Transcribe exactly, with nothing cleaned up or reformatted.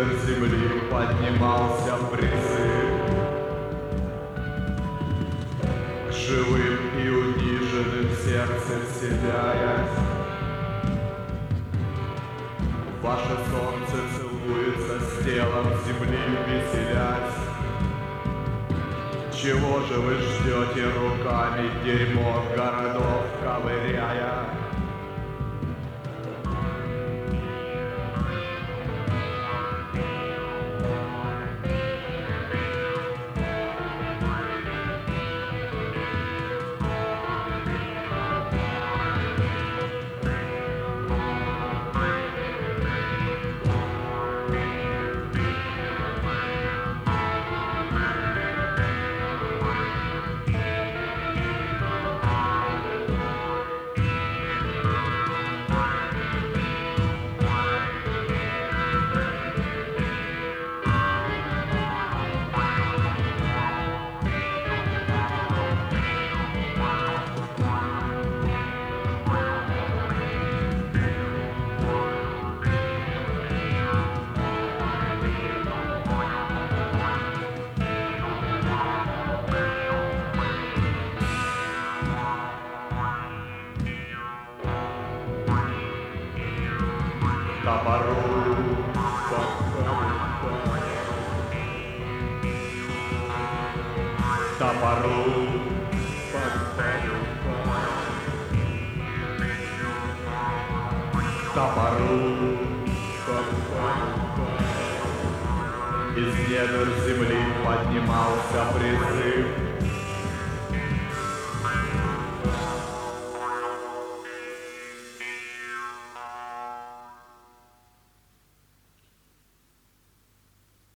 недр земли поднимался призыв к живым и униженным сердцем вселяясь. Ваше солнце целуется с телом земли, веселясь. Чего же вы ждете руками дерьмо городов ковыряя? Топору Топору Топору из недр земли поднимался призыв